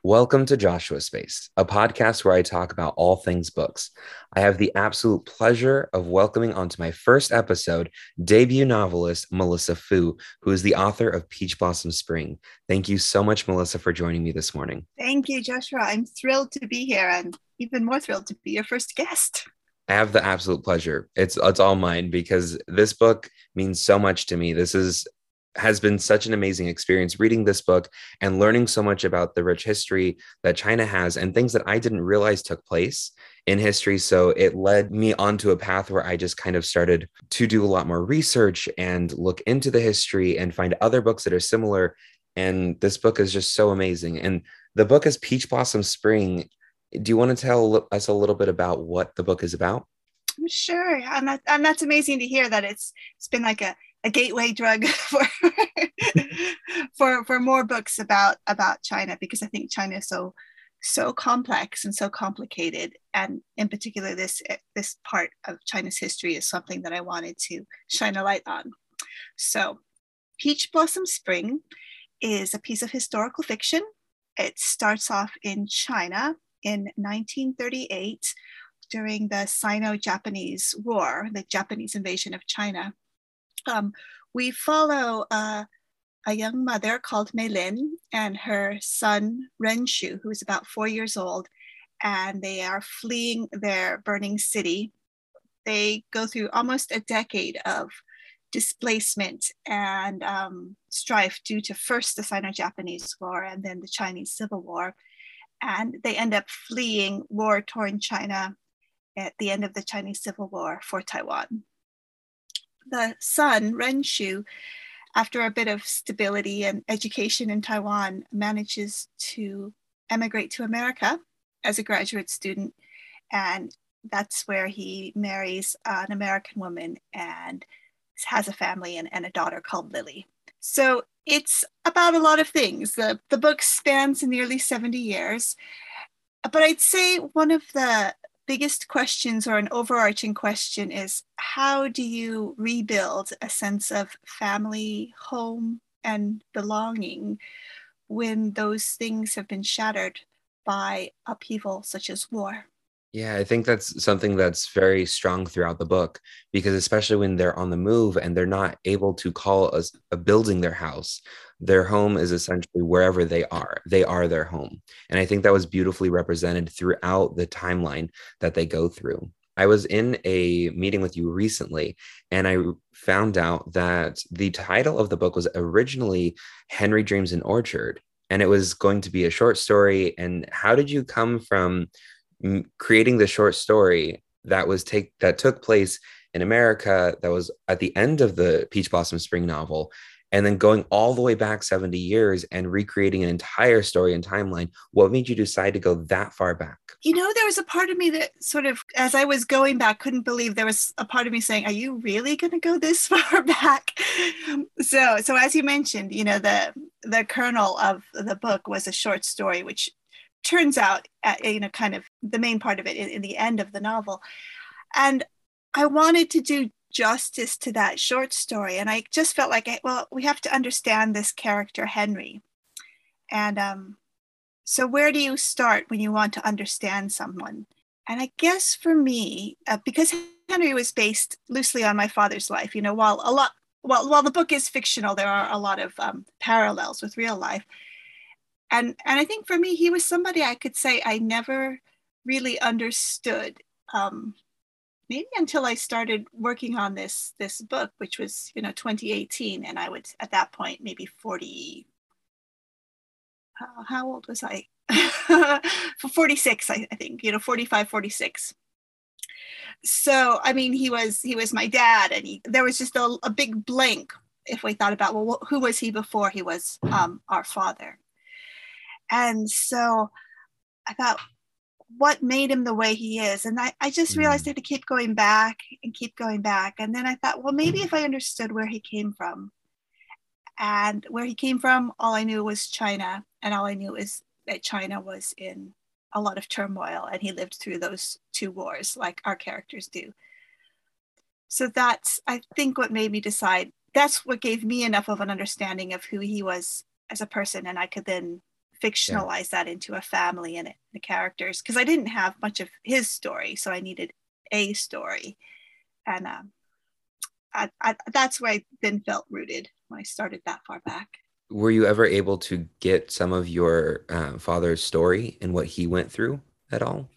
Welcome to Joshua Space, a podcast where I talk about all things books. I have the absolute pleasure of welcoming onto my first episode debut novelist Melissa Fu, who is the author of Peach Blossom Spring. Thank you so much, Melissa, for joining me this morning. Thank you, Joshua. I'm thrilled to be here and even more thrilled to be your first guest. I have the absolute pleasure. It's all mine because this book means so much to me. This is has been such an amazing experience reading this book and learning so much about the rich history that China has and things that I didn't realize took place in history. So it led me onto a path where I just kind of started to do a lot more research and look into the history and find other books that are similar. And this book is just so amazing. And the book is Peach Blossom Spring. Do you want to tell us a little bit about what the book is about? Sure, and that's amazing to hear that it's been like a gateway drug for for more books about China, because I think China is so complex and so complicated, and in particular this part of China's history is something that I wanted to shine a light on. So, Peach Blossom Spring is a piece of historical fiction. It starts off in China in 1938 during the Sino-Japanese War, the Japanese invasion of China. We follow a young mother called Mei Lin and her son Ren Shu, who is about 4 years old, and they are fleeing their burning city. They go through almost a decade of displacement and strife due to first the Sino-Japanese War and then the Chinese Civil War. And they end up fleeing war-torn China at the end of the Chinese Civil War for Taiwan. The son, Ren Shu, after a bit of stability and education in Taiwan, manages to emigrate to America as a graduate student. And that's where he marries an American woman and has a family and a daughter called Lily. So it's about a lot of things. The book spans nearly 70 years. But I'd say one of the biggest questions, or an overarching question, is how do you rebuild a sense of family, home, and belonging when those things have been shattered by upheaval such as war? Yeah, I think that's something that's very strong throughout the book because especially when they're on the move and they're not able to call a building their house, their home is essentially wherever they are. They are their home. And I think that was beautifully represented throughout the timeline that they go through. I was in a meeting with you recently and I found out that the title of the book was originally Henry Dreams an Orchard and it was going to be a short story. And how did you come from creating the short story that took place in America that was at the end of the Peach Blossom Spring novel and then going all the way back 70 years and recreating an entire story and timeline? What made you decide to go that far back? There was a part of me that sort of, as I was going back, couldn't believe there was a part of me saying, are you really going to go this far back? So as you mentioned, the kernel of the book was a short story, which turns out, kind of the main part of it in the end of the novel. And I wanted to do justice to that short story. And I just felt like, well, we have to understand this character, Henry. And so where do you start when you want to understand someone? And I guess for me, because Henry was based loosely on my father's life, while the book is fictional, there are a lot of parallels with real life. And I think for me, he was somebody I could say I never really understood, maybe until I started working on this book, which was 2018, and I was at that point maybe 40. How old was I? For 46, I think 45, 46. So I mean, he was my dad, and there was just a big blank if we thought about, well, who was he before he was our father? And so I thought, what made him the way he is? And I just realized I had to keep going back and keep going back. And then I thought, well, maybe if I understood where he came from. And where he came from, all I knew was China. And all I knew is that China was in a lot of turmoil. And he lived through those two wars like our characters do. So that's, I think, what made me decide. That's what gave me enough of an understanding of who he was as a person. And I could then Yeah. fictionalize that into a family and the characters, because I didn't have much of his story, so I needed a story. And that's where I then felt rooted when I started that far back. Were you ever able to get some of your father's story and what he went through at all?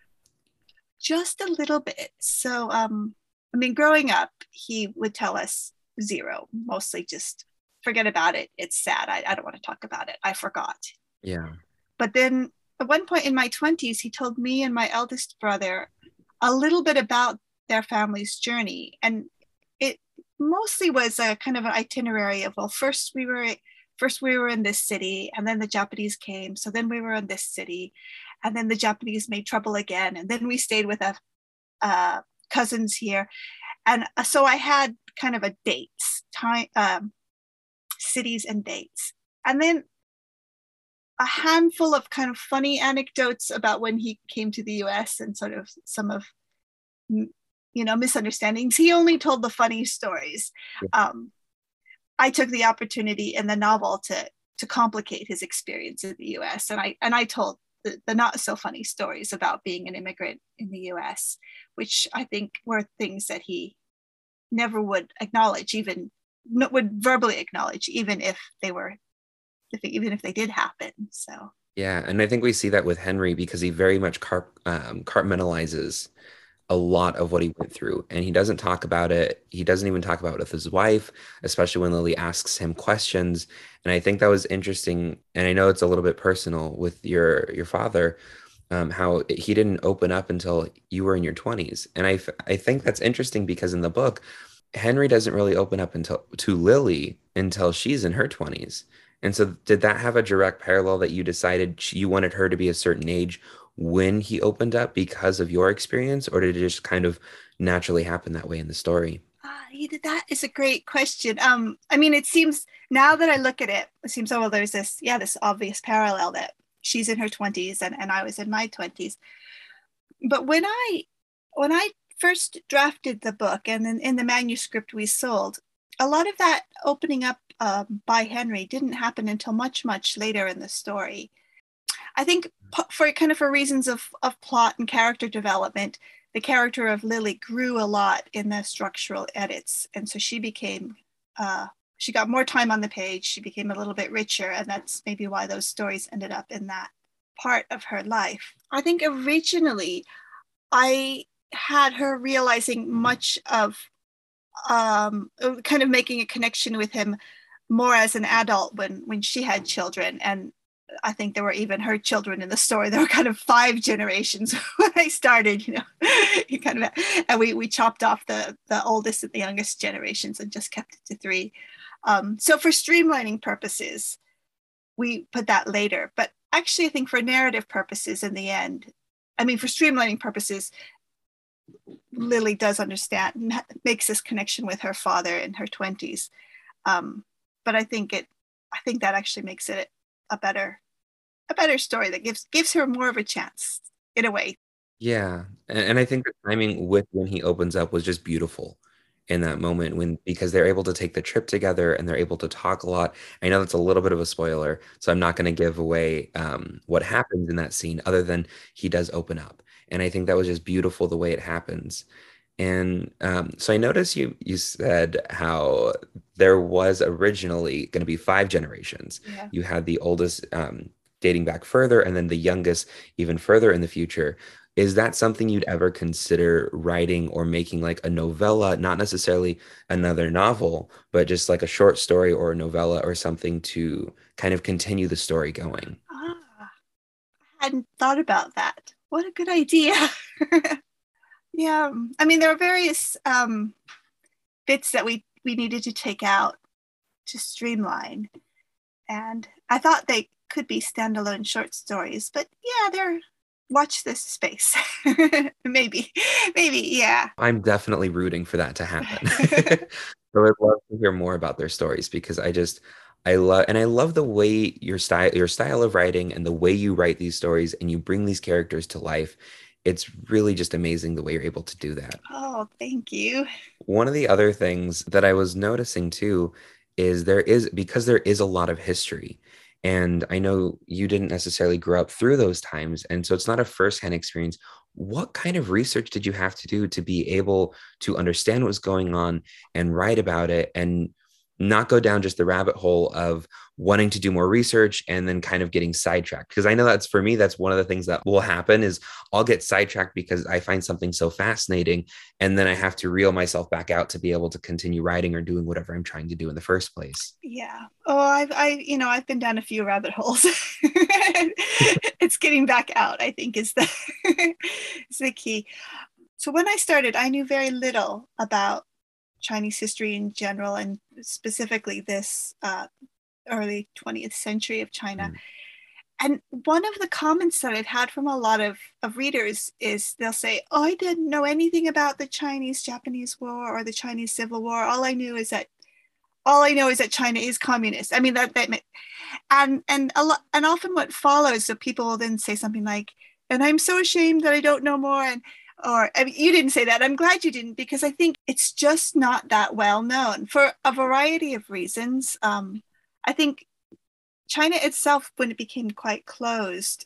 Just a little bit. So, I mean, growing up, he would tell us zero, mostly just forget about it. It's sad. I don't want to talk about it. I forgot. Yeah. But then at one point in my 20s, he told me and my eldest brother a little bit about their family's journey. And it mostly was a kind of an itinerary of, well, first we were in this city, and then the Japanese came. So then we were in this city, and then the Japanese made trouble again. And then we stayed with cousins here. And so I had kind of a dates, time, cities and dates. And then a handful of kind of funny anecdotes about when he came to the US and sort of some of, misunderstandings. He only told the funny stories. Um, I took the opportunity in the novel to complicate his experience in the US. And I told the not so funny stories about being an immigrant in the US, which I think were things that he never would acknowledge, even would verbally acknowledge, even if they did happen. So Yeah, and I think we see that with Henry because he very much compartmentalizes a lot of what he went through, and he doesn't talk about it. He doesn't even talk about it with his wife, especially when Lily asks him questions. And I think that was interesting. And I know it's a little bit personal with your father, how he didn't open up until you were in your 20s. And I think that's interesting because in the book, Henry doesn't really open up until to Lily until she's in her 20s. And so did that have a direct parallel that you decided you wanted her to be a certain age when he opened up because of your experience, or did it just kind of naturally happen that way in the story? that is a great question. I mean, it seems now that I look at it, it seems, oh well, there's this obvious parallel that she's in her 20s and I was in my 20s. But when I first drafted the book and then in the manuscript we sold, a lot of that opening up by Henry didn't happen until much, much later in the story. I think for reasons of plot and character development, the character of Lily grew a lot in the structural edits. And so she got more time on the page. She became a little bit richer. And that's maybe why those stories ended up in that part of her life. I think originally I had her realizing much of kind of making a connection with him more as an adult when she had children. And I think there were even her children in the story. There were kind of 5 generations when I started, you kind of, and we chopped off the oldest and the youngest generations and just kept it to 3. So for streamlining purposes, we put that later. But actually, I think for narrative purposes in the end, I mean, for streamlining purposes, Lily does understand, makes this connection with her father in her 20s. But I think that actually makes it a better story that gives her more of a chance in a way. Yeah. And I think the timing with when he opens up was just beautiful in that moment when because they're able to take the trip together and they're able to talk a lot. I know that's a little bit of a spoiler, so I'm not going to give away what happens in that scene other than he does open up. And I think that was just beautiful the way it happens. And so I noticed you said how there was originally going to be 5 generations. Yeah. You had the oldest dating back further, and then the youngest even further in the future. Is that something you'd ever consider writing or making like a novella, not necessarily another novel, but just like a short story or a novella or something to kind of continue the story going? Ah, I hadn't thought about that. What a good idea. Yeah, I mean, there are various bits that we needed to take out to streamline, and I thought they could be standalone short stories, but yeah, they're watch this space. maybe, yeah. I'm definitely rooting for that to happen. So I'd love to hear more about their stories because I love the way your style of writing and the way you write these stories and you bring these characters to life. It's really just amazing the way you're able to do that. Oh, thank you. One of the other things that I was noticing too is because there is a lot of history And I know you didn't necessarily grow up through those times. And so it's not a firsthand experience. What kind of research did you have to do to be able to understand what was going on and write about it and not go down just the rabbit hole of wanting to do more research and then kind of getting sidetracked? Because I know that's, for me, that's one of the things that will happen is I'll get sidetracked because I find something so fascinating, and then I have to reel myself back out to be able to continue writing or doing whatever I'm trying to do in the first place. Yeah. Oh, I've been down a few rabbit holes. It's getting back out, I think, is the is the key. So when I started, I knew very little about Chinese history in general, and specifically this early 20th century of China. Mm. And one of the comments that I've had from a lot of readers is they'll say, "Oh, I didn't know anything about the Chinese-Japanese War or the Chinese Civil War. All I know is that China is communist." I mean, that and a lot, and often what follows, so people will then say something like, "And I'm so ashamed that I don't know more." And or I mean, you didn't say that. I'm glad you didn't, because I think it's just not that well known for a variety of reasons. I think China itself, when it became quite closed,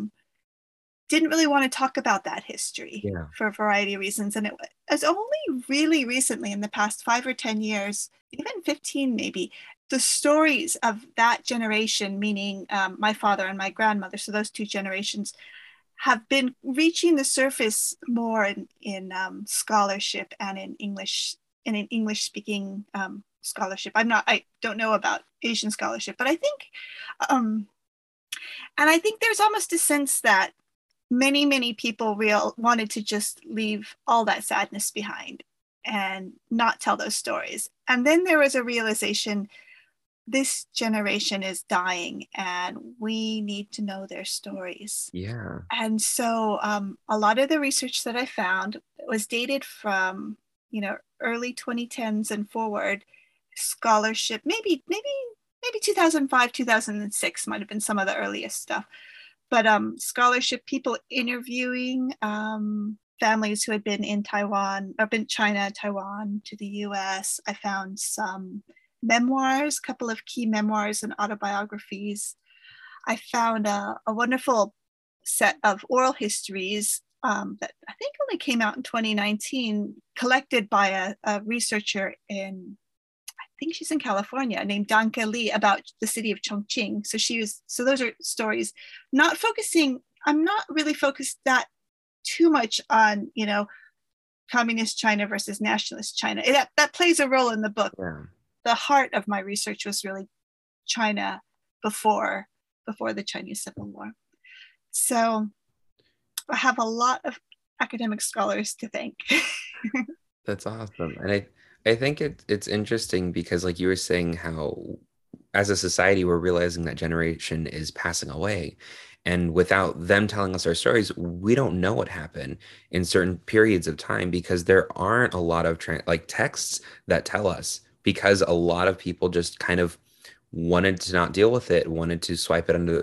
didn't really want to talk about that history Yeah. for a variety of reasons. And it was only really recently, in the past 5 or 10 years, even 15 maybe, the stories of that generation, meaning my father and my grandmother, so those two generations, have been reaching the surface more in scholarship and in English speaking scholarship. I don't know about Asian scholarship, but I think, um, and I think there's almost a sense that many people wanted to just leave all that sadness behind and not tell those stories. And then there was a realization, this generation is dying and we need to know their stories. Yeah. And so a lot of the research that I found was dated from, early 2010s and forward. Scholarship, maybe 2005, 2006 might have been some of the earliest stuff. But scholarship, people interviewing families who had been in Taiwan, or been China, Taiwan to the US. I found some memoirs, a couple of key memoirs and autobiographies. I found a wonderful set of oral histories that I think only came out in 2019, collected by a researcher I think she's in California, named Danke Li, about the city of Chongqing. So those are stories, not focusing, I'm not really focused that too much on, communist China versus nationalist China. That plays a role in the book. Yeah. The heart of my research was really China before the Chinese Civil War. So I have a lot of academic scholars to thank. That's awesome. And I think it's interesting because like you were saying how as a society we're realizing that generation is passing away. And without them telling us our stories, we don't know what happened in certain periods of time because there aren't a lot of like texts that tell us because a lot of people just kind of wanted to not deal with it, wanted to swipe it under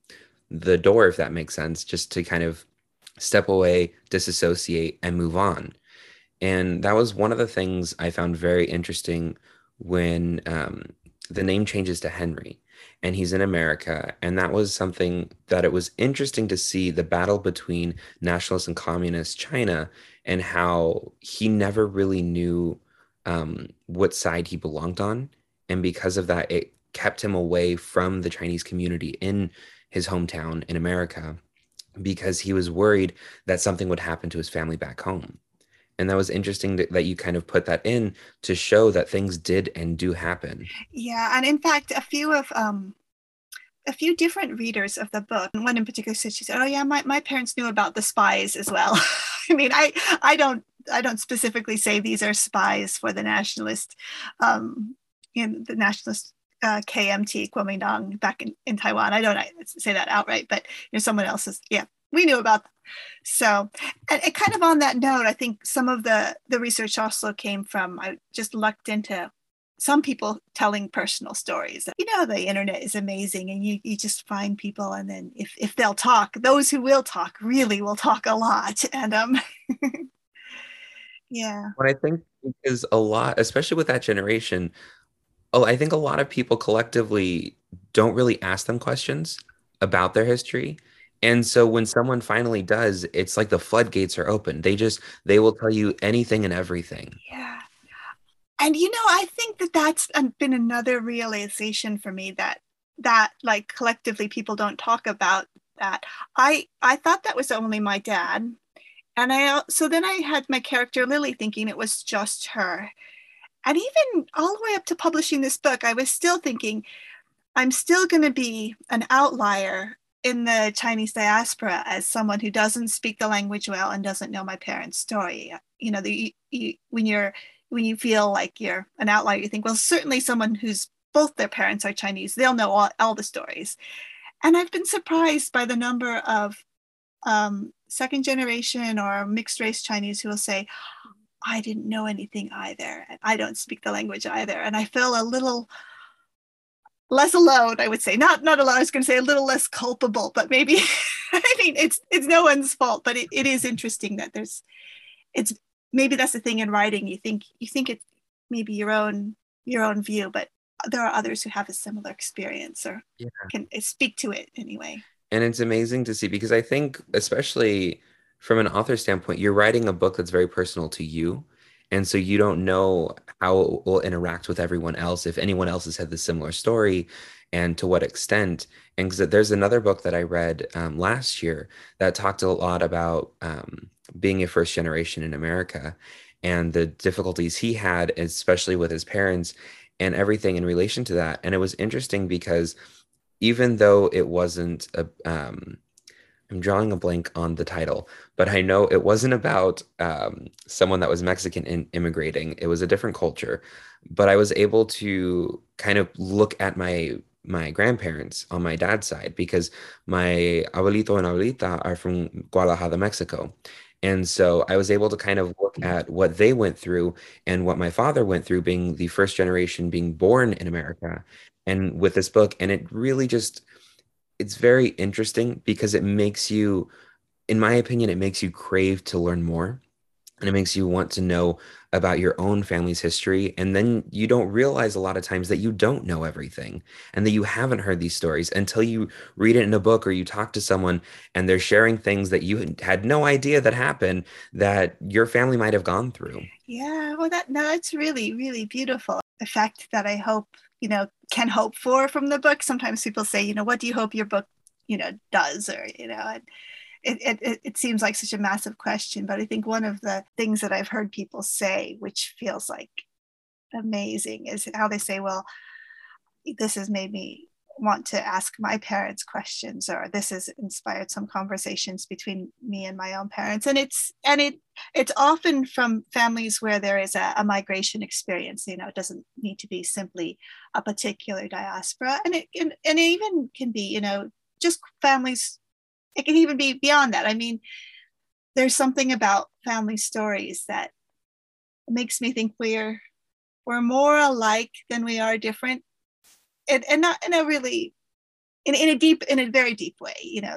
the door, if that makes sense, just to kind of step away, disassociate, and move on. And that was one of the things I found very interesting when the name changes to Henry and he's in America. And that was something that it was interesting to see the battle between nationalist and communist China and how he never really knew what side he belonged on. And because of that, it kept him away from the Chinese community in his hometown in America because he was worried that something would happen to his family back home. And that was interesting that you kind of put that in to show that things did and do happen. Yeah, and in fact, a few different readers of the book. One in particular said, she said, "Oh yeah, my parents knew about the spies as well." I mean, I don't specifically say these are spies for the nationalist, the nationalist KMT Kuomintang back in Taiwan. I don't say that outright, but someone else says, yeah, we knew about them. So, and kind of on that note, I think some of the research also came from, I just lucked into some people telling personal stories. The internet is amazing, and you just find people, and then if they'll talk, those who will talk really will talk a lot. And yeah. What I think is a lot, especially with that generation, oh, I think a lot of people collectively don't really ask them questions about their history. And so when someone finally does, it's like the floodgates are open. They will tell you anything and everything. Yeah. And I think that that's been another realization for me, that like collectively people don't talk about that. I thought that was only my dad. And so then I had my character Lily thinking it was just her. And even all the way up to publishing this book, I was still thinking I'm still going to be an outlier in the Chinese diaspora as someone who doesn't speak the language well and doesn't know my parents' story. When you feel like you're an outlier, you think, well, certainly someone who's both their parents are Chinese, they'll know all the stories. And I've been surprised by the number of second generation or mixed race Chinese who will say, I didn't know anything either. I don't speak the language either. And I feel a little less alone, I would say. Not alone, I was going to say a little less culpable, but maybe, I mean, it's no one's fault, but it is interesting that it's maybe that's the thing in writing. You think it's maybe your own view, but there are others who have a similar experience or can speak to it anyway. And it's amazing to see because I think, especially from an author standpoint, you're writing a book that's very personal to you. And so you don't know how it will interact with everyone else, if anyone else has had the similar story, and to what extent. And because there's another book that I read last year that talked a lot about being a first generation in America and the difficulties he had, especially with his parents and everything in relation to that. And it was interesting because even though it wasn't I'm drawing a blank on the title, but I know it wasn't about someone that was Mexican immigrating. It was a different culture, but I was able to kind of look at my grandparents on my dad's side because my abuelito and abuelita are from Guadalajara, Mexico. And so I was able to kind of look at what they went through and what my father went through being the first generation being born in America and with this book. And it really just, it's very interesting because it makes you, in my opinion, it makes you crave to learn more. And it makes you want to know about your own family's history. And then you don't realize a lot of times that you don't know everything and that you haven't heard these stories until you read it in a book or you talk to someone and they're sharing things that you had no idea that happened that your family might have gone through. Yeah, well, that's really, really beautiful. The fact that I hope, can hope for from the book. Sometimes people say, what do you hope your book, does, or, and it seems like such a massive question. But I think one of the things that I've heard people say, which feels like amazing, is how they say, well, this has made me want to ask my parents questions, or this has inspired some conversations between me and my own parents. And it's often from families where there is a migration experience. It doesn't need to be simply a particular diaspora, and it even can be just families. It can even be beyond that. I mean, there's something about family stories that makes me think we're more alike than we are different, and not in a really in a very deep way.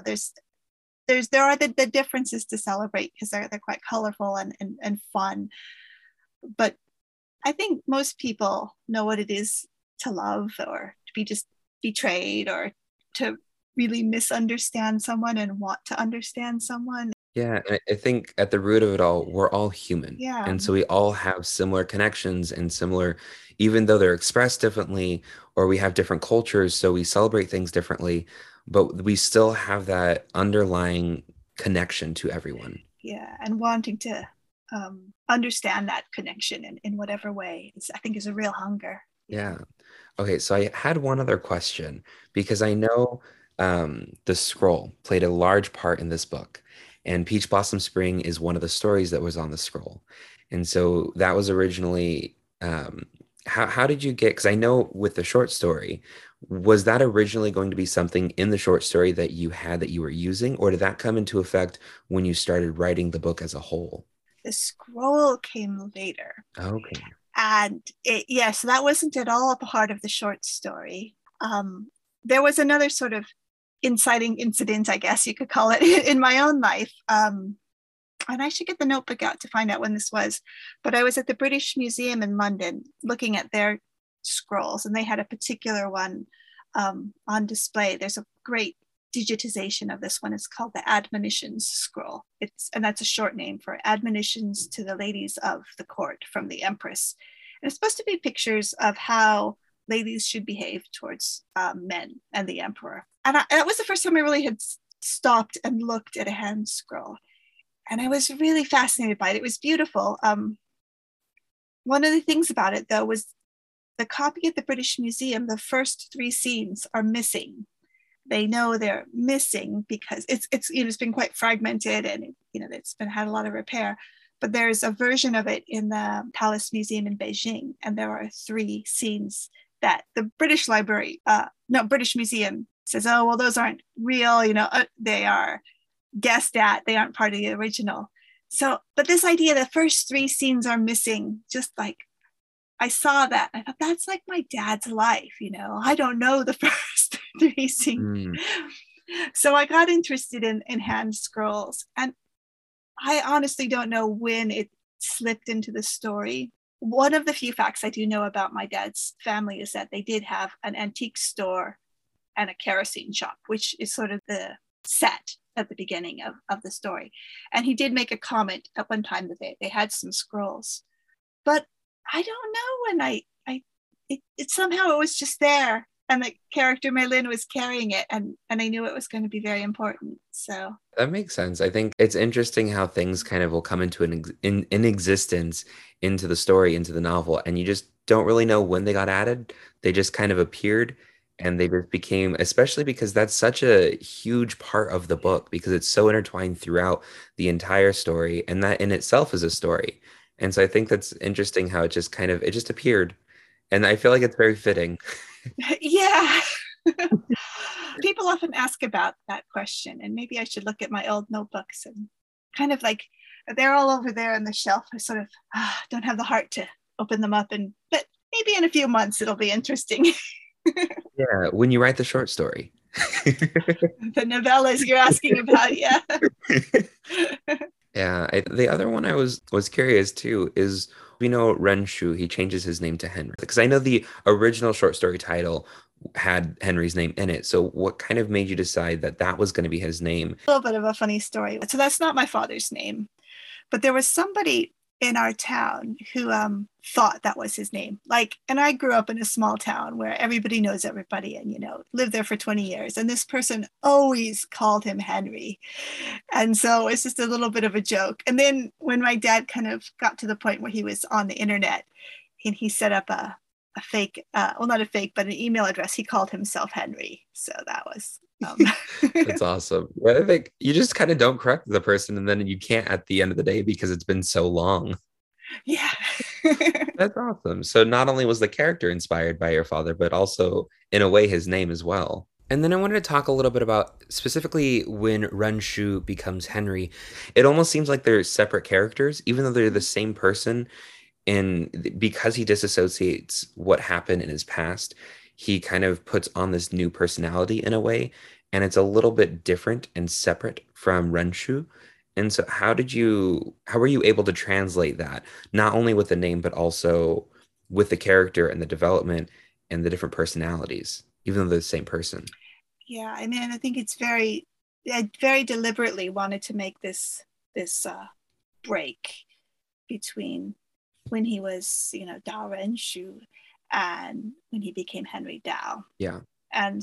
There are the differences to celebrate because they're quite colorful and fun. But I think most people know what it is to love or to be just betrayed or to really misunderstand someone and want to understand someone. Yeah, and I think at the root of it all, we're all human. Yeah. And so we all have similar connections and similar, even though they're expressed differently or we have different cultures, so we celebrate things differently, but we still have that underlying connection to everyone. Yeah. And wanting to understand that connection in whatever way, I think is a real hunger. Yeah. Okay, so I had one other question because I know the scroll played a large part in this book, and Peach Blossom Spring is one of the stories that was on the scroll. And so that was originally how did you get, because I know with the short story, was that originally going to be something in the short story that you had that you were using, or did that come into effect when you started writing the book as a whole? The scroll came later. Okay. And so that wasn't at all a part of the short story. There was another sort of inciting incident, I guess you could call it, in my own life. And I should get the notebook out to find out when this was. But I was at the British Museum in London looking at their scrolls, and they had a particular one on display. There's a great digitization of this one. It's called the Admonitions Scroll. And that's a short name for Admonitions to the Ladies of the Court from the Empress. And it's supposed to be pictures of how ladies should behave towards men and the emperor. And that was the first time I really had stopped and looked at a hand scroll. And I was really fascinated by it. It was beautiful. One of the things about it, though, was the copy at the British Museum, the first 3 scenes are missing. They know they're missing because it's been quite fragmented, and it's had a lot of repair. But there's a version of it in the Palace Museum in Beijing, and there are 3 scenes that the British Museum says, oh, well, those aren't real, they are guessed at, they aren't part of the original. So, but this idea, the first 3 scenes are missing, just like, I saw that. I thought, that's like my dad's life, I don't know the first 3 scenes. So I got interested in hand scrolls, and I honestly don't know when it slipped into the story. One of the few facts I do know about my dad's family is that they did have an antique store and a kerosene shop, which is sort of the set at the beginning of the story. And he did make a comment at one time that they had some scrolls. But I don't know when it somehow it was just there, and the character Meilin was carrying it, and I knew it was going to be very important. So that makes sense. I think it's interesting how things kind of will come into in existence into the story, into the novel, and you just don't really know when they got added. They just kind of appeared, and they just became, especially because that's such a huge part of the book, because it's so intertwined throughout the entire story, and that in itself is a story. And so I think that's interesting how it just appeared. And I feel like it's very fitting. Yeah. People often ask about that question, and maybe I should look at my old notebooks and kind of like, they're all over there on the shelf. I sort of don't have the heart to open them up, but maybe in a few months it'll be interesting. Yeah, when you write the short story. The novellas you're asking about, yeah. Yeah, the other one I was curious too is, Ren Shu, he changes his name to Henry, because I know the original short story title had Henry's name in it. So what kind of made you decide that that was going to be his name? A little bit of a funny story. So that's not my father's name, but there was somebody in our town who thought that was his name. And I grew up in a small town where everybody knows everybody, and lived there for 20 years. And this person always called him Henry. And so it's just a little bit of a joke. And then when my dad kind of got to the point where he was on the internet, and he set up a fake, well, not a fake, but an email address, he called himself Henry. So that was That's awesome. I think you just kind of don't correct the person, and then you can't at the end of the day because it's been so long. Yeah. That's awesome. So not only was the character inspired by your father, but also in a way his name as well. And then I wanted to talk a little bit about specifically when Ren Shu becomes Henry. It almost seems like they're separate characters, even though they're the same person. And because he disassociates what happened in his past, he kind of puts on this new personality in a way, and it's a little bit different and separate from Renshu. And so how were you able to translate that, not only with the name, but also with the character and the development and the different personalities, even though they're the same person? Yeah, I mean, I think I very deliberately wanted to make this break between when he was, Dao Renshu, and when he became Henry Dao. Yeah. And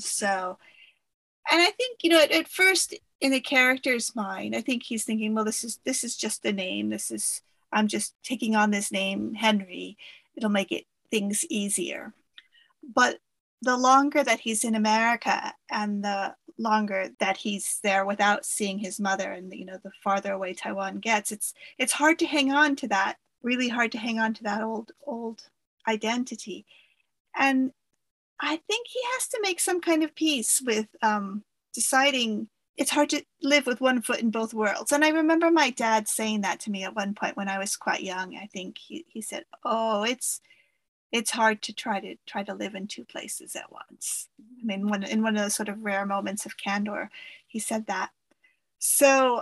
I think, at first in the character's mind, I think he's thinking, well, this is just the name. I'm just taking on this name, Henry. It'll make things easier. But the longer that he's in America, and the longer that he's there without seeing his mother, and the farther away Taiwan gets, it's hard to hang on to that, really hard to hang on to that old identity. And I think he has to make some kind of peace with deciding it's hard to live with one foot in both worlds. And I remember my dad saying that to me at one point when I was quite young. I think he said, oh, it's hard to try to live in 2 places at once. I mean, in one of those sort of rare moments of candor, he said that. So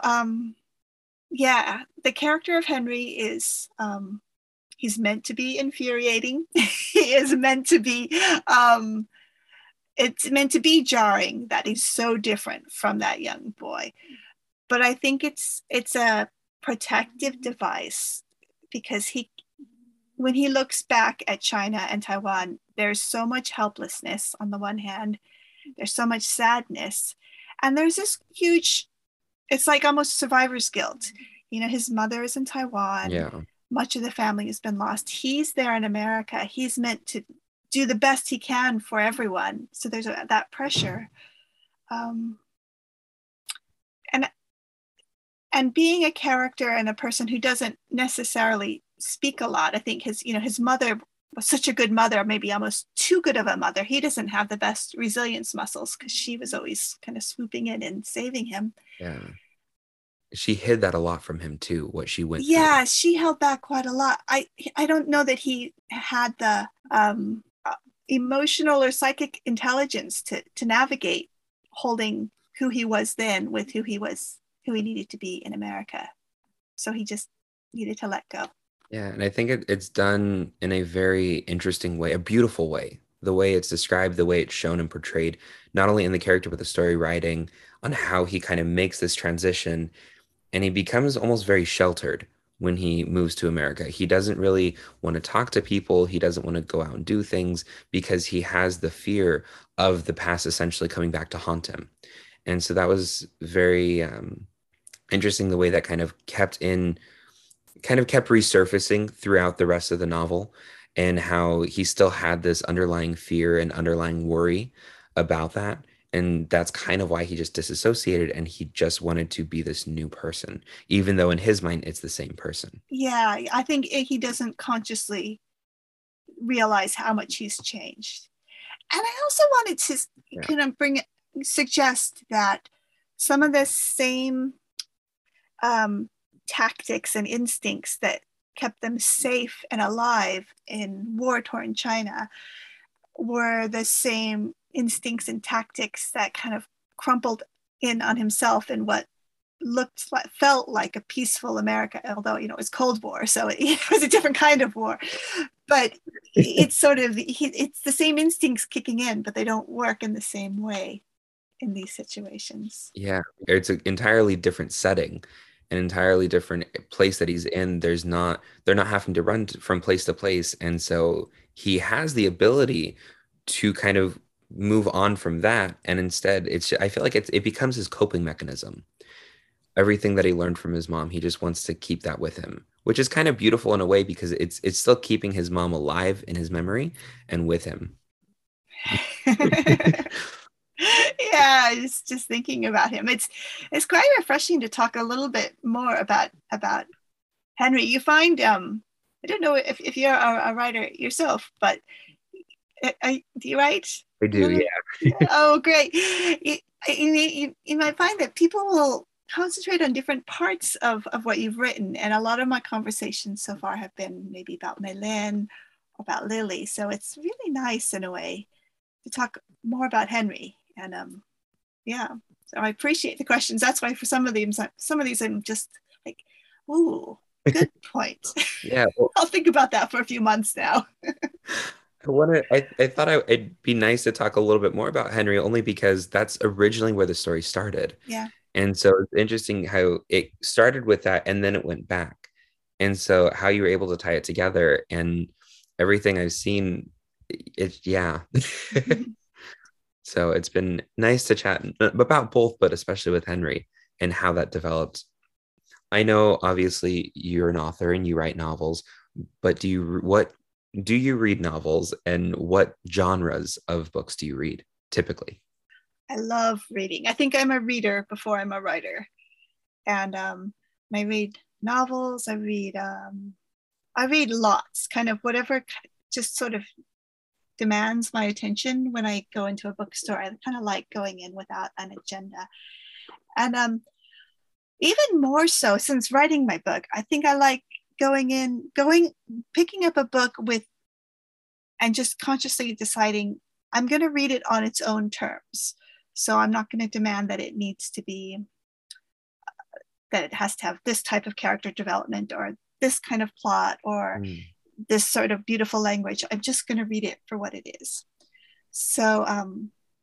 yeah, the character of Henry is he's meant to be infuriating. He is meant to be it's meant to be jarring that he's so different from that young boy. But I think it's a protective device, because when he looks back at China and Taiwan, there's so much helplessness on the one hand, there's so much sadness, and there's this huge, it's like almost survivor's guilt. You know, his mother is in Taiwan. Yeah. Much of the family has been lost. He's there in America. He's meant to do the best he can for everyone. So there's that pressure. And being a character and a person who doesn't necessarily speak a lot, I think his mother was such a good mother, maybe almost too good of a mother. He doesn't have the best resilience muscles because she was always kind of swooping in and saving him. Yeah. She hid that a lot from him too, what she went through. Yeah, she held back quite a lot. I don't know that he had the emotional or psychic intelligence to navigate holding who he was then with who he needed to be in America. So he just needed to let go. Yeah, and I think it's done in a very interesting way, a beautiful way. The way it's described, the way it's shown and portrayed, not only in the character, but the story writing on how he kind of makes this transition, and he becomes almost very sheltered when he moves to America. He doesn't really want to talk to people. He doesn't want to go out and do things because he has the fear of the past essentially coming back to haunt him. And so that was very interesting, the way that kind of kept resurfacing throughout the rest of the novel, and how he still had this underlying fear and underlying worry about that. And that's kind of why he just disassociated, and he just wanted to be this new person, even though in his mind it's the same person. Yeah, I think he doesn't consciously realize how much he's changed. And I also wanted to kind of suggest that some of the same tactics and instincts that kept them safe and alive in war-torn China were the same instincts and tactics that kind of crumpled in on himself in what felt like a peaceful America, although it was Cold War, so it was a different kind of war. But it's sort of it's the same instincts kicking in, but they don't work in the same way in these situations. Yeah, it's an entirely different setting, an entirely different place that he's in. They're not having to run from place to place, and so he has the ability to kind of move on from that, and instead I feel like it becomes his coping mechanism. Everything that he learned from his mom, he just wants to keep that with him, which is kind of beautiful in a way, because it's still keeping his mom alive in his memory and with him. Yeah, just thinking about him, it's quite refreshing to talk a little bit more about Henry. You find I don't know if you're a writer yourself, but do you write? I do, yeah. Oh, great. You might find that people will concentrate on different parts of what you've written, and a lot of my conversations so far have been maybe about Meilin, about Lily, so it's really nice in a way to talk more about Henry. And yeah, so I appreciate the questions. That's why for some of these I'm just like, ooh, good point. Yeah, well, I'll think about that for a few months now. I thought it'd be nice to talk a little bit more about Henry, only because that's originally where the story started. Yeah. And so it's interesting how it started with that and then it went back. And so how you were able to tie it together, and everything I've seen, yeah. So it's been nice to chat about both, but especially with Henry and how that developed. I know obviously you're an author and you write novels, but do you read novels, and what genres of books do you read typically? I love reading. I think I'm a reader before I'm a writer. And I read novels, I read lots, kind of whatever just sort of demands my attention when I go into a bookstore. I kind of like going in without an agenda. And even more so since writing my book, I think I like picking up a book and just consciously deciding I'm going to read it on its own terms. So I'm not going to demand that it needs to be, that it has to have this type of character development or this kind of plot or this sort of beautiful language. I'm just going to read it for what it is. So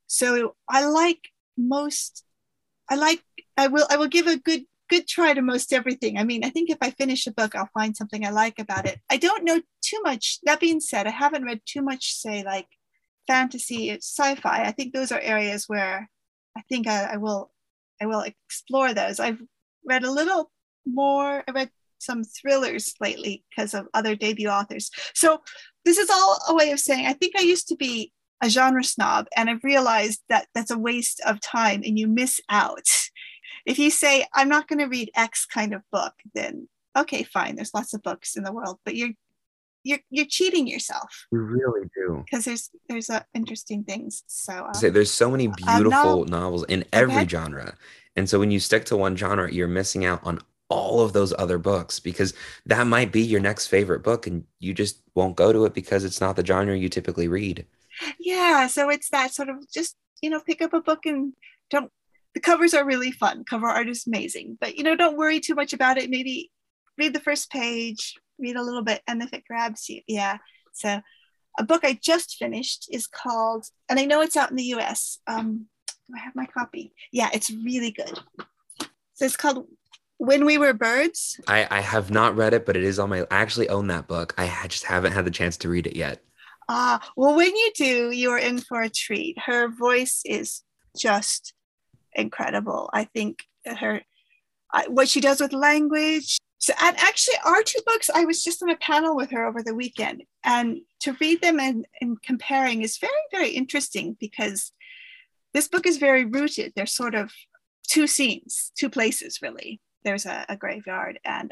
So most, I will give a good try to most everything. I mean, I think if I finish a book, I'll find something I like about it. I don't know too much. That being said, I haven't read too much, say, like fantasy, sci-fi. I think those are areas where I think I will explore those. I've read a little more. I read some thrillers lately because of other debut authors. So this is all a way of saying I think I used to be a genre snob, and I've realized that that's a waste of time and you miss out. If you say I'm not going to read X kind of book, then okay, fine. There's lots of books in the world, but you're cheating yourself You really do. because there's interesting things. So Say there's so many now, beautiful novels in oh, go every ahead. genre. And so when you stick to one genre, you're missing out on all of those other books because that might be your next favorite book and you just won't go to it because it's not the genre you typically read. Yeah, so it's that sort of just pick up a book and don't. The covers are really fun. Cover art is amazing, but don't worry too much about it. Maybe read the first page, read a little bit, and if it grabs you, yeah. So a book I just finished is called, and I know it's out in the U.S. Do I have my copy? Yeah, it's really good. So it's called When We Were Birds. I have not read it, but it is on my, I actually own that book. Just haven't had the chance to read it yet. Well, when you do, you are in for a treat. Her voice is just incredible. I think what she does with language. So, and actually, our two books, I was just on a panel with her over the weekend, and to read them and comparing is very, very interesting because this book is very rooted. There's sort of two scenes, two places, really. There's a graveyard and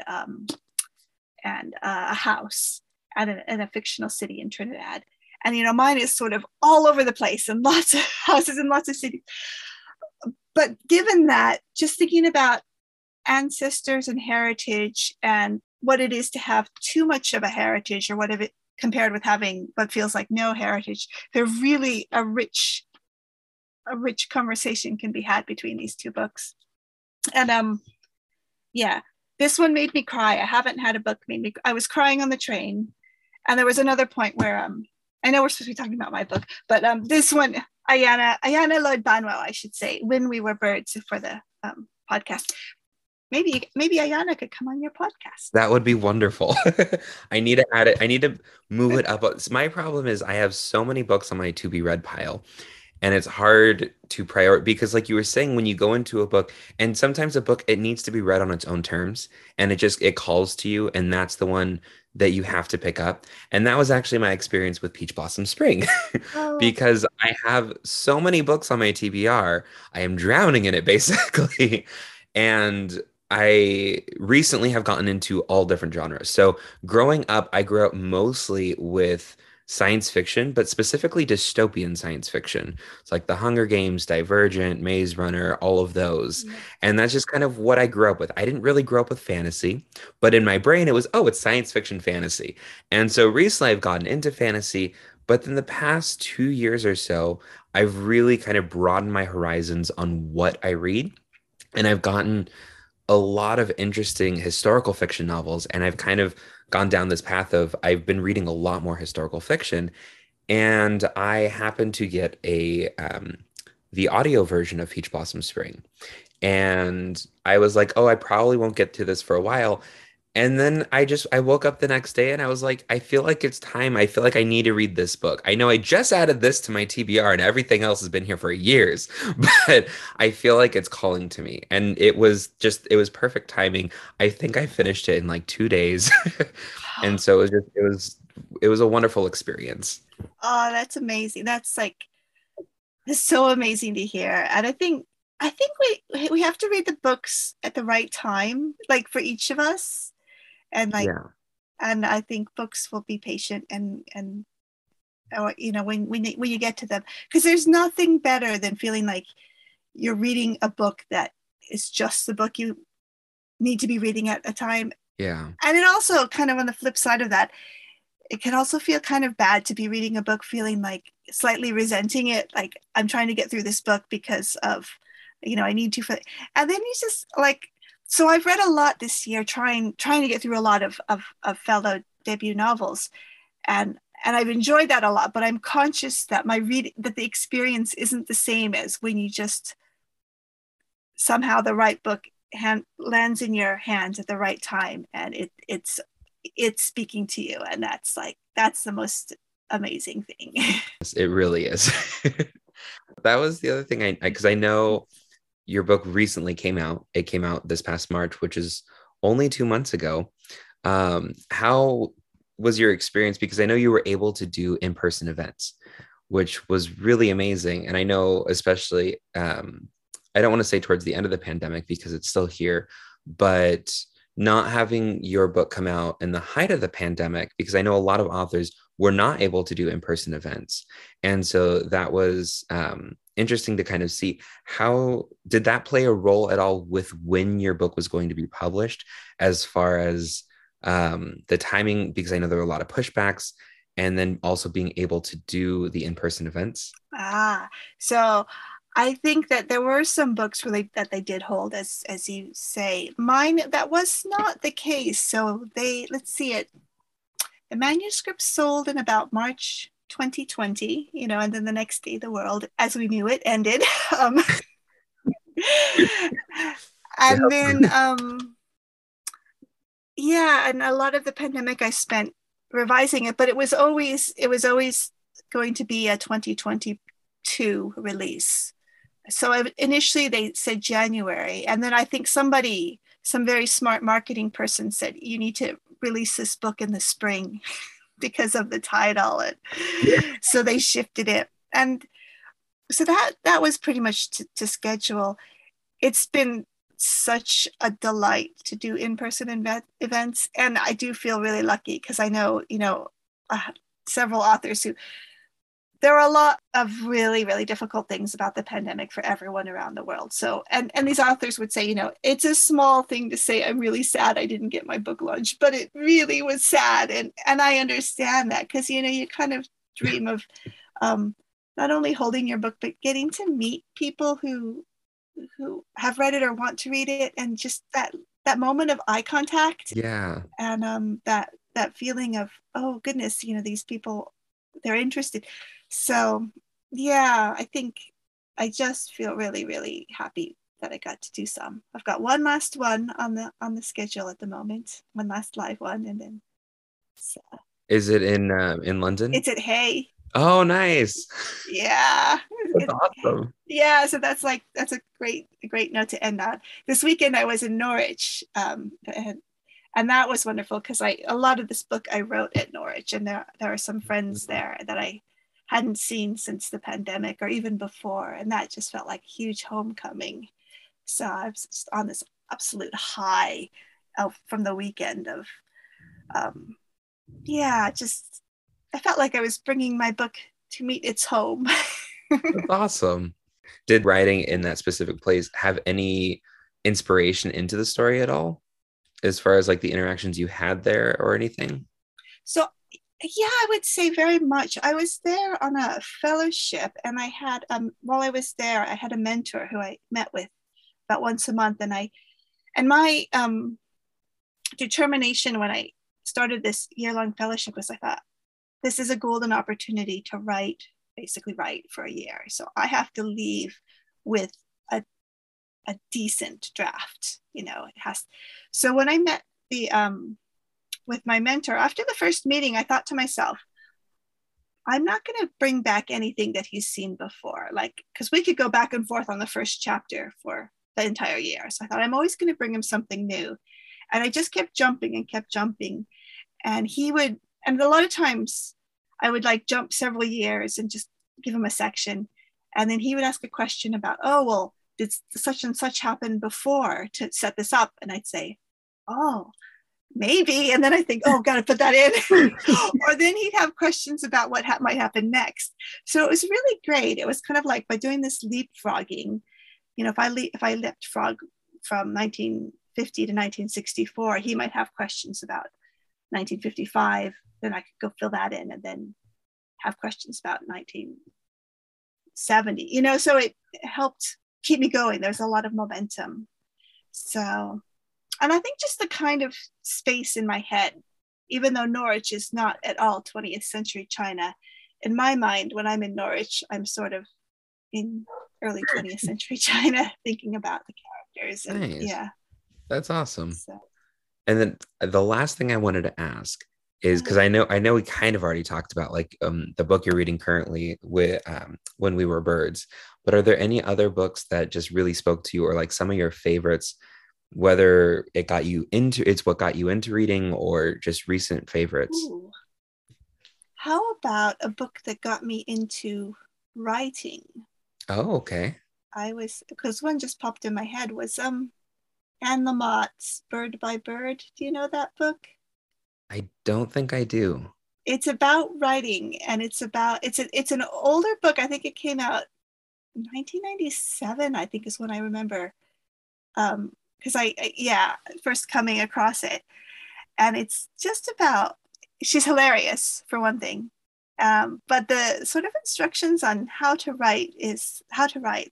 a house and a fictional city in Trinidad. And mine is sort of all over the place and lots of houses and lots of cities. But given that, just thinking about ancestors and heritage and what it is to have too much of a heritage or what if it compared with having what feels like no heritage, they're really a rich conversation can be had between these two books. And yeah, this one made me cry. I haven't had a book made me. I was crying on the train, and there was another point where I know we're supposed to be talking about my book, but this one, Ayana Lloyd Banwell, I should say, When We Were Birds for the podcast. Maybe Ayana could come on your podcast. That would be wonderful. I need to add it. I need to move it up. My problem is I have so many books on my to be read pile. And it's hard to prioritize because, like you were saying, when you go into a book, and sometimes a book, it needs to be read on its own terms, and it calls to you, and that's the one that you have to pick up. And that was actually my experience with Peach Blossom Spring, Oh, because I have so many books on my TBR, I am drowning in it basically, and I recently have gotten into all different genres. So growing up, I grew up mostly with science fiction, but specifically dystopian science fiction. It's like The Hunger Games, Divergent, Maze Runner, all of those. yeah. And that's just kind of what I grew up with. I didn't really grow up with fantasy, but in my brain, it was, oh, it's science fiction fantasy. And so recently I've gotten into fantasy, but in the past 2 years or so, I've really kind of broadened my horizons on what I read. And I've gotten a lot of interesting historical fiction novels, and I've kind of gone down this path of I've been reading a lot more historical fiction, and I happened to get a the audio version of Peach Blossom Spring, and I was like, oh, I probably won't get to this for a while. And then I woke up the next day and I was like, I feel like it's time. I feel like I need to read this book. I know I just added this to my TBR and everything else has been here for years, but I feel like it's calling to me. And it was perfect timing. I think I finished it in like 2 days. And so it was a wonderful experience. Oh, that's amazing. It's so amazing to hear. And I think we have to read the books at the right time, like for each of us. And like Yeah. and I think books will be patient and or when you get to them, because there's nothing better than feeling like you're reading a book that is just the book you need to be reading at a time. Yeah. And it also kind of on the flip side of that, it can also feel kind of bad to be reading a book feeling like slightly resenting it, like I'm trying to get through this book because of I need to and then you just like, so I've read a lot this year trying to get through a lot of fellow debut novels, and And I've enjoyed that a lot, but I'm conscious that that the experience isn't the same as when you just somehow the right book lands in your hands at the right time, and it's speaking to you, and that's the most amazing thing. It really is. That was the other thing because I know your book recently came out. It came out this past March, which is only 2 months ago. How was your experience? Because I know you were able to do in-person events, which was really amazing. And I know, especially, I don't want to say towards the end of the pandemic because it's still here, but not having your book come out in the height of the pandemic, because I know a lot of authors were not able to do in-person events. And so that was interesting to kind of see. How did that play a role at all with when your book was going to be published, as far as the timing? Because I know there were a lot of pushbacks, and then also being able to do the in-person events. So I think that there were some books that they did hold, as you say. Mine, that was not the case. So let's see it. The manuscript sold in about March 2020, and then the next day the world, as we knew it, ended. And then, and a lot of the pandemic I spent revising it, but it was always going to be a 2022 release. So initially they said January, and then I think some very smart marketing person said, you need to release this book in the spring because of the title. And so they shifted it. And so that was pretty much to schedule. It's been such a delight to do in-person events. And I do feel really lucky because I know, several authors who, there are a lot of really, really difficult things about the pandemic for everyone around the world. So, and these authors would say, it's a small thing to say, I'm really sad I didn't get my book launched, but it really was sad. And I understand that because, you kind of dream of not only holding your book, but getting to meet people who have read it or want to read it. And just that moment of eye contact. Yeah. And that feeling of, oh goodness, these people, they're interested. So yeah, I think I just feel really, really happy that I got to do some. I've got one last one on the schedule at the moment, one last live one, and then. So. Is it in London? It's at Hay. Oh, nice. Yeah. That's awesome. Yeah, so that's a great note to end on. This weekend I was in Norwich, and that was wonderful because a lot of this book I wrote at Norwich, and there are some friends there that I hadn't seen since the pandemic or even before, and that just felt like a huge homecoming. So I was just on this absolute high from the weekend of, just I felt like I was bringing my book to meet its home. That's awesome. Did writing in that specific place have any inspiration into the story at all, as far as like the interactions you had there or anything? So yeah, I would say very much. I was there on a fellowship, and I had while I was there, I had a mentor who I met with about once a month, and my determination when I started this year-long fellowship was, I thought, this is a golden opportunity to basically write for a year. So I have to leave with a decent draft. It has. So when I met with my mentor, after the first meeting, I thought to myself, I'm not going to bring back anything that he's seen before, because we could go back and forth on the first chapter for the entire year. So I thought, I'm always going to bring him something new. And I just kept jumping and kept jumping. And and a lot of times I would jump several years and just give him a section. And then he would ask a question about, oh, well, did such and such happen before to set this up? And I'd say, oh, maybe. And then I think, oh, got to put that in. Or then he'd have questions about what might happen next. So it was really great. It was kind of like by doing this leapfrogging, if I leapfrog from 1950 to 1964, he might have questions about 1955. Then I could go fill that in and then have questions about 1970. So it helped keep me going. There's a lot of momentum. So, and I think just the kind of space in my head even though Norwich is not at all 20th century China, in my mind, when I'm in Norwich, I'm sort of in early 20th century China, thinking about the characters. And Nice. yeah, That's awesome. so And then the last thing I wanted to ask is because I know we kind of already talked about like the book you're reading currently with When We Were Birds, but are there any other books that just really spoke to you or like some of your favorites, whether it's what got you into reading or just recent favorites? ooh, how about a book that got me into writing? Oh, okay. I was, because one just popped in my head, was Anne Lamott's Bird by Bird. Do you know that book? I don't think I do. It's about writing, and it's an older book. I think it came out 1997, I think is when I remember. Because yeah, first coming across it. And it's just about, she's hilarious for one thing. But the sort of instructions on how to write.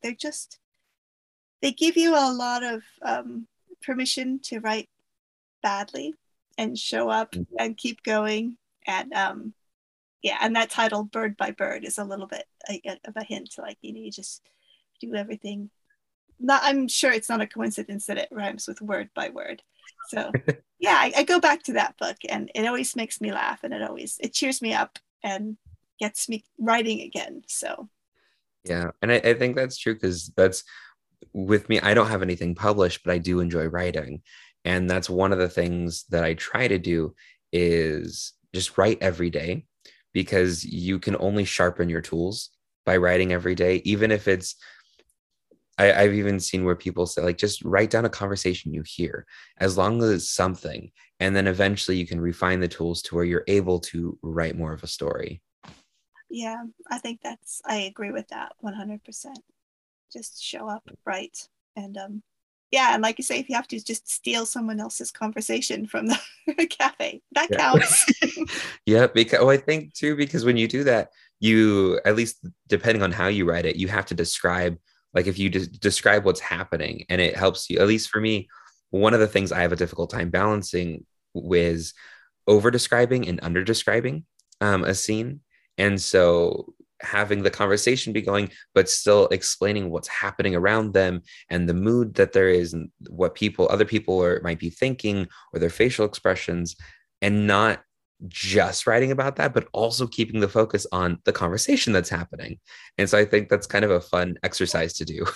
They give you a lot of permission to write badly and show up and keep going. And yeah, and that title Bird by Bird is a little bit of a hint, like, you just do everything. Not, I'm sure it's not a coincidence that it rhymes with word by word. So yeah, I go back to that book, and it always makes me laugh, and it cheers me up and gets me writing again. So Yeah. And I think that's true because that's with me. I don't have anything published, but I do enjoy writing. And that's one of the things that I try to do is just write every day because you can only sharpen your tools by writing every day, even if it's I've even seen where people say, like, just write down a conversation you hear, as long as it's something. And then eventually you can refine the tools to where you're able to write more of a story. yeah, I agree with that 100%. Just show up, write, and yeah, and like you say, if you have to just steal someone else's conversation from the cafe, that Yeah. counts. Yeah. Because I think too, because when you do that, you, at least depending on how you write it, you have to describe, like if you describe what's happening and it helps you, at least for me, one of the things I have a difficult time balancing with over describing and under describing a scene. And so having the conversation be going, but still explaining what's happening around them and the mood that there is and what other people might be thinking or their facial expressions, and not just writing about that, but also keeping the focus on the conversation that's happening. And so I think that's kind of a fun exercise to do.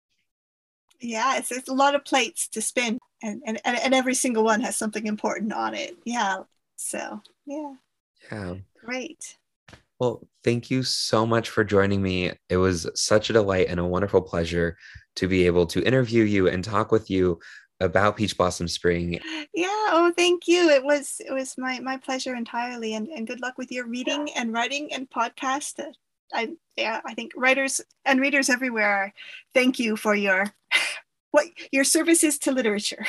Yeah, it's a lot of plates to spin, and every single one has something important on it. Yeah, so yeah, Yeah. great. Well, thank you so much for joining me. It was such a delight and a wonderful pleasure to be able to interview you and talk with you about Peach Blossom Spring. Yeah, oh, thank you. It was my pleasure entirely, and good luck with your reading and writing and podcast. I think writers and readers everywhere, thank you for your services to literature.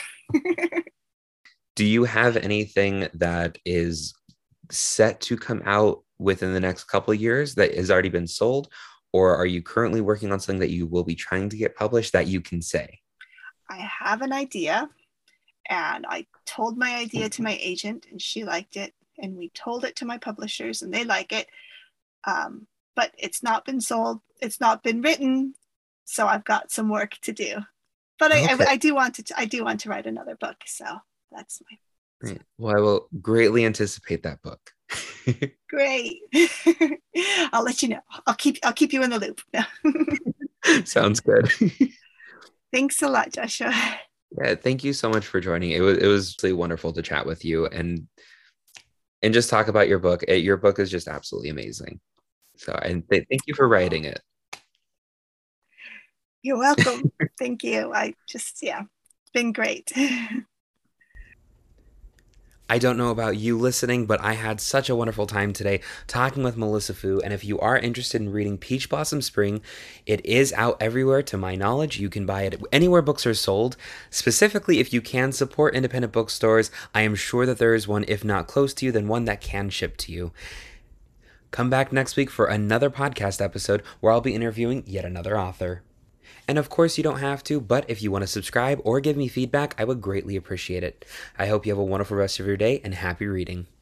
Do you have anything that is set to come out within the next couple of years that has already been sold? Or are you currently working on something that you will be trying to get published that you can say? I have an idea, and I told my idea to my agent, and she liked it, and we told it to my publishers, and they like it. But it's not been sold, it's not been written, so I've got some work to do. But Okay. I do want to write another book, so that's my Great. Well, I will greatly anticipate that book. great. I'll let you know. I'll keep you in the loop. Sounds good. Thanks a lot, Joshua. Yeah, thank you so much for joining. It was really wonderful to chat with you and just talk about your book. Your book is just absolutely amazing. So, and thank you for writing it. You're welcome. Thank you. Yeah, it's been great. I don't know about you listening, but I had such a wonderful time today talking with Melissa Fu. And if you are interested in reading Peach Blossom Spring, it is out everywhere to my knowledge. You can buy it anywhere books are sold. Specifically, if you can support independent bookstores, I am sure that there is one, if not close to you, then one that can ship to you. Come back next week for another podcast episode where I'll be interviewing yet another author. And of course, you don't have to, but if you want to subscribe or give me feedback, I would greatly appreciate it. I hope you have a wonderful rest of your day and happy reading.